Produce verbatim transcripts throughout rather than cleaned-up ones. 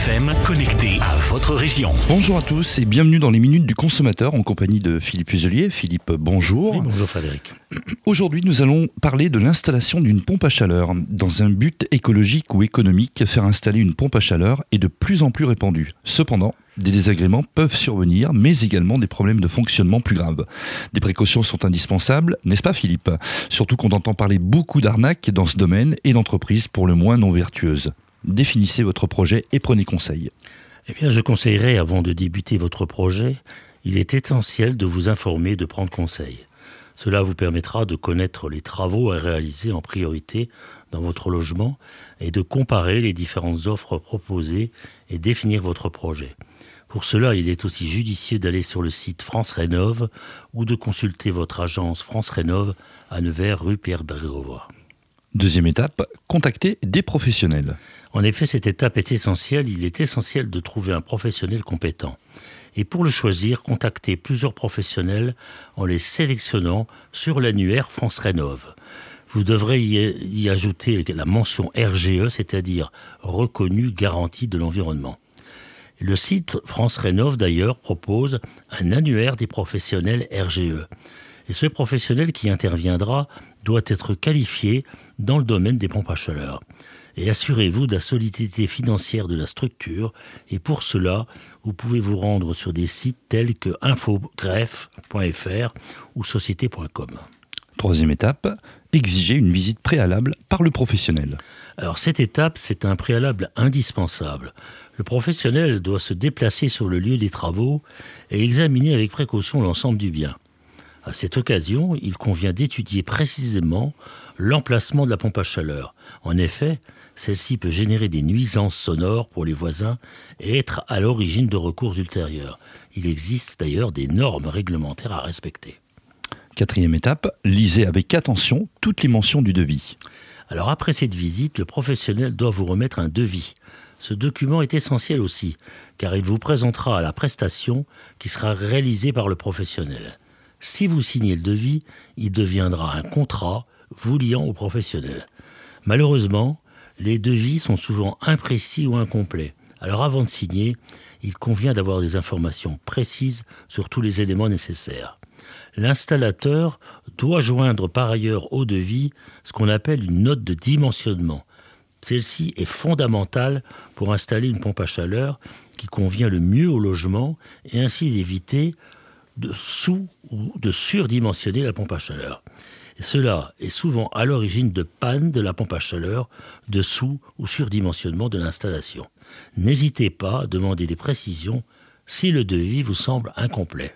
F M, connecté à votre région. Bonjour à tous et bienvenue dans les Minutes du Consommateur en compagnie de Philippe Fuselier. Philippe, bonjour. Oui, bonjour Frédéric. Aujourd'hui, nous allons parler de l'installation d'une pompe à chaleur. Dans un but écologique ou économique, faire installer une pompe à chaleur est de plus en plus répandu. Cependant, des désagréments peuvent survenir, mais également des problèmes de fonctionnement plus graves. Des précautions sont indispensables, n'est-ce pas Philippe ? Surtout qu'on entend parler beaucoup d'arnaques dans ce domaine et d'entreprises pour le moins non vertueuses. Définissez votre projet et prenez conseil. Eh bien, je conseillerais, avant de débuter votre projet, il est essentiel de vous informer et de prendre conseil. Cela vous permettra de connaître les travaux à réaliser en priorité dans votre logement et de comparer les différentes offres proposées et définir votre projet. Pour cela, il est aussi judicieux d'aller sur le site France Rénov ou de consulter votre agence France Rénov à Nevers, rue Pierre Bérégovoy. Deuxième étape, contacter des professionnels. En effet, cette étape est essentielle. Il est essentiel de trouver un professionnel compétent. Et pour le choisir, contactez plusieurs professionnels en les sélectionnant sur l'annuaire France Rénov. Vous devrez y, y ajouter la mention R G E, c'est-à-dire reconnu garantie de l'environnement. Le site France Rénov, d'ailleurs, propose un annuaire des professionnels R G E. Et ce professionnel qui interviendra doit être qualifié dans le domaine des pompes à chaleur. Et assurez-vous de la solidité financière de la structure. Et pour cela, vous pouvez vous rendre sur des sites tels que infogreffe point f r ou société point com. Troisième étape, exiger une visite préalable par le professionnel. Alors cette étape, c'est un préalable indispensable. Le professionnel doit se déplacer sur le lieu des travaux et examiner avec précaution l'ensemble du bien. À cette occasion, il convient d'étudier précisément l'emplacement de la pompe à chaleur. En effet, celle-ci peut générer des nuisances sonores pour les voisins et être à l'origine de recours ultérieurs. Il existe d'ailleurs des normes réglementaires à respecter. Quatrième étape, lisez avec attention toutes les mentions du devis. Alors après cette visite, le professionnel doit vous remettre un devis. Ce document est essentiel aussi, car il vous présentera la prestation qui sera réalisée par le professionnel. Si vous signez le devis, il deviendra un contrat vous liant au professionnel. Malheureusement, les devis sont souvent imprécis ou incomplets. Alors avant de signer, il convient d'avoir des informations précises sur tous les éléments nécessaires. L'installateur doit joindre par ailleurs au devis ce qu'on appelle une note de dimensionnement. Celle-ci est fondamentale pour installer une pompe à chaleur qui convient le mieux au logement et ainsi d'éviter de sous- ou de surdimensionner la pompe à chaleur. Et cela est souvent à l'origine de panne de la pompe à chaleur, de sous- ou surdimensionnement de l'installation. N'hésitez pas à demander des précisions si le devis vous semble incomplet.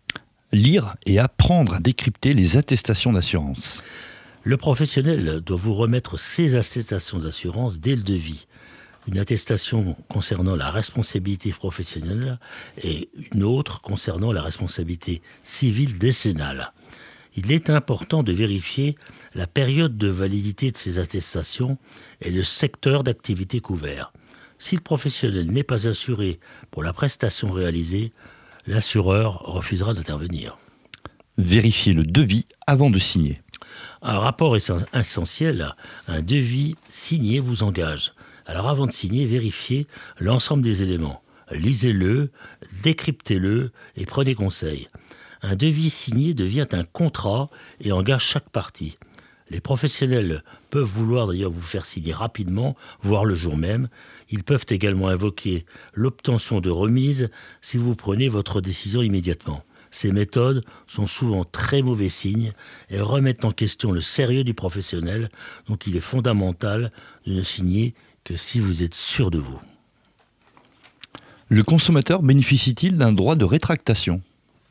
Lire et apprendre à décrypter les attestations d'assurance. Le professionnel doit vous remettre ses attestations d'assurance dès le devis. Une attestation concernant la responsabilité professionnelle et une autre concernant la responsabilité civile décennale. Il est important de vérifier la période de validité de ces attestations et le secteur d'activité couvert. Si le professionnel n'est pas assuré pour la prestation réalisée, l'assureur refusera d'intervenir. Vérifiez le devis avant de signer. Un rapport est essentiel. Un devis signé vous engage. Alors avant de signer, vérifiez l'ensemble des éléments. Lisez-le, décryptez-le et prenez conseil. Un devis signé devient un contrat et engage chaque partie. Les professionnels peuvent vouloir d'ailleurs vous faire signer rapidement, voire le jour même. Ils peuvent également invoquer l'obtention de remise si vous prenez votre décision immédiatement. Ces méthodes sont souvent très mauvais signes et remettent en question le sérieux du professionnel. Donc il est fondamental de ne signer que si vous êtes sûr de vous. Le consommateur bénéficie-t-il d'un droit de rétractation ?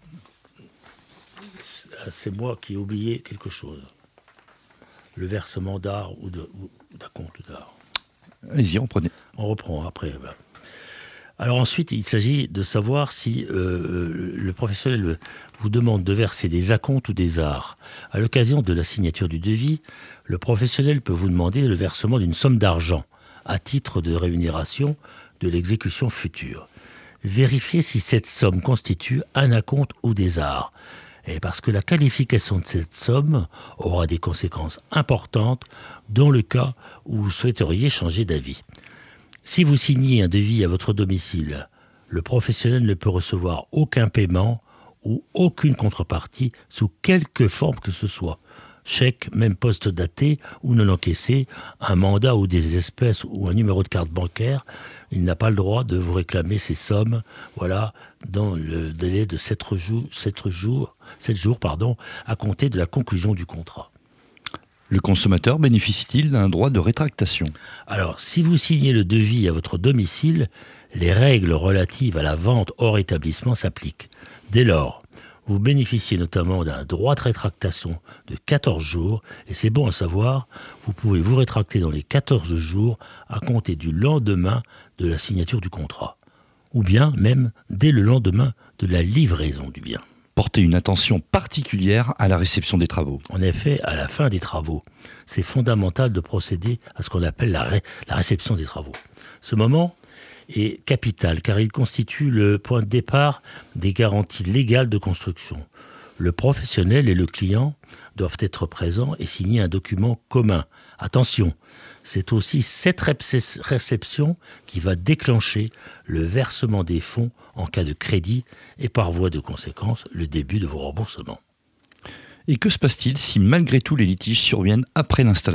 C'est moi qui ai oublié quelque chose. Le versement d'art ou, de, ou d'un compte d'art. Allez-y, reprenez. On reprend après. Ben. Alors ensuite, il s'agit de savoir si euh, le professionnel vous demande de verser des acomptes ou des arts. À l'occasion de la signature du devis, le professionnel peut vous demander le versement d'une somme d'argent à titre de rémunération de l'exécution future. Vérifiez si cette somme constitue un acompte ou des arts. Et parce que la qualification de cette somme aura des conséquences importantes dans le cas où vous souhaiteriez changer d'avis. Si vous signez un devis à votre domicile, le professionnel ne peut recevoir aucun paiement ou aucune contrepartie sous quelque forme que ce soit. Chèque, même post-daté ou non encaissé, un mandat ou des espèces ou un numéro de carte bancaire, il n'a pas le droit de vous réclamer ces sommes, voilà, dans le délai de sept jours, sept jours, sept jours pardon, à compter de la conclusion du contrat. Le consommateur bénéficie-t-il d'un droit de rétractation ? Alors, si vous signez le devis à votre domicile, les règles relatives à la vente hors établissement s'appliquent. Dès lors, vous bénéficiez notamment d'un droit de rétractation de quatorze jours, et c'est bon à savoir, vous pouvez vous rétracter dans les quatorze jours à compter du lendemain de la signature du contrat, ou bien même dès le lendemain de la livraison du bien. Portez une attention particulière à la réception des travaux. En effet, à la fin des travaux, c'est fondamental de procéder à ce qu'on appelle la, ré- la réception des travaux. Ce moment est capital car il constitue le point de départ des garanties légales de construction. Le professionnel et le client doivent être présents et signer un document commun. Attention, c'est aussi cette réception qui va déclencher le versement des fonds en cas de crédit et par voie de conséquence le début de vos remboursements. Et que se passe-t-il si malgré tout les litiges surviennent après l'installation ?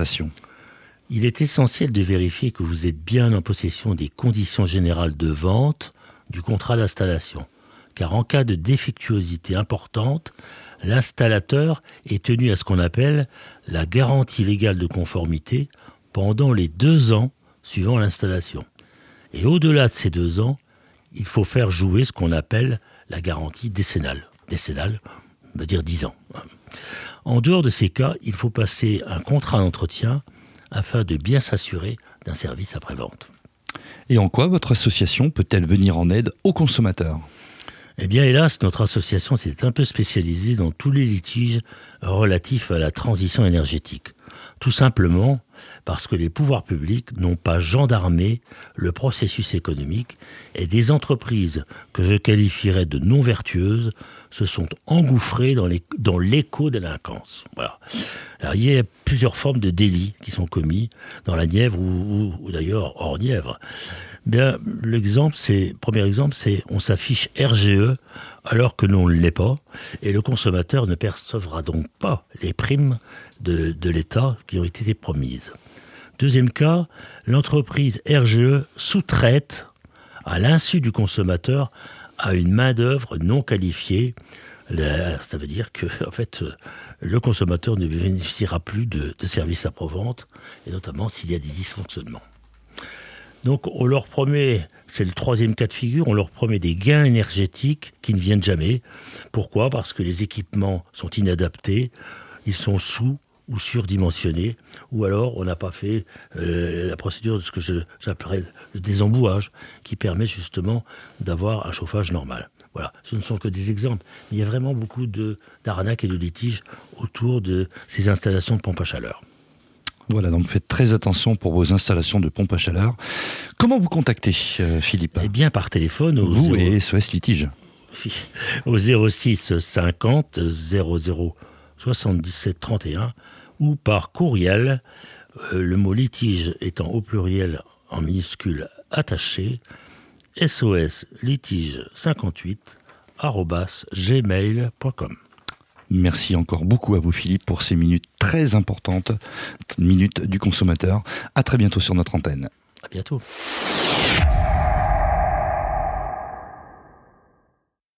Il est essentiel de vérifier que vous êtes bien en possession des conditions générales de vente du contrat d'installation. Car en cas de défectuosité importante, l'installateur est tenu à ce qu'on appelle la garantie légale de conformité pendant les deux ans suivant l'installation. Et au-delà de ces deux ans, il faut faire jouer ce qu'on appelle la garantie décennale. Décennale veut dire dix ans. En dehors de ces cas, il faut passer un contrat d'entretien afin de bien s'assurer d'un service après-vente. Et en quoi votre association peut-elle venir en aide aux consommateurs ? Eh bien, hélas, notre association s'est un peu spécialisée dans tous les litiges relatifs à la transition énergétique. Tout simplement parce que les pouvoirs publics n'ont pas gendarmé le processus économique et des entreprises que je qualifierais de non vertueuses se sont engouffrées dans, les, dans l'éco-délinquance. Voilà. Alors, il y a plusieurs formes de délits qui sont commis dans la Nièvre ou, ou, ou d'ailleurs hors Nièvre. Bien, l'exemple, c'est, premier exemple, c'est on s'affiche R G E alors que l'on ne l'est pas, et le consommateur ne percevra donc pas les primes de, de l'État qui ont été promises. Deuxième cas, l'entreprise R G E sous-traite à l'insu du consommateur à une main-d'œuvre non qualifiée. Là, ça veut dire que, en fait, le consommateur ne bénéficiera plus de, de services après-vente, et notamment s'il y a des dysfonctionnements. Donc, on leur promet, c'est le troisième cas de figure, on leur promet des gains énergétiques qui ne viennent jamais. Pourquoi ? Parce que les équipements sont inadaptés, ils sont sous ou surdimensionnés, ou alors on n'a pas fait euh, la procédure de ce que je, j'appelle le désembouage, qui permet justement d'avoir un chauffage normal. Voilà, ce ne sont que des exemples, mais il y a vraiment beaucoup de, d'arnaques et de litiges autour de ces installations de pompes à chaleur. Voilà, donc faites très attention pour vos installations de pompes à chaleur. Comment vous contacter, euh, Philippe ? Eh bien, par téléphone au Vous zéro... et S O S Litige. Au zéro six cinquante zéro zéro soixante-dix-sept trente et un ou par courriel, euh, le mot litige étant au pluriel en minuscule attaché, S O S litige cinquante-huit arobase gmail point com. Merci encore beaucoup à vous, Philippe, pour ces minutes très importantes, minutes du consommateur. À très bientôt sur notre antenne. À bientôt.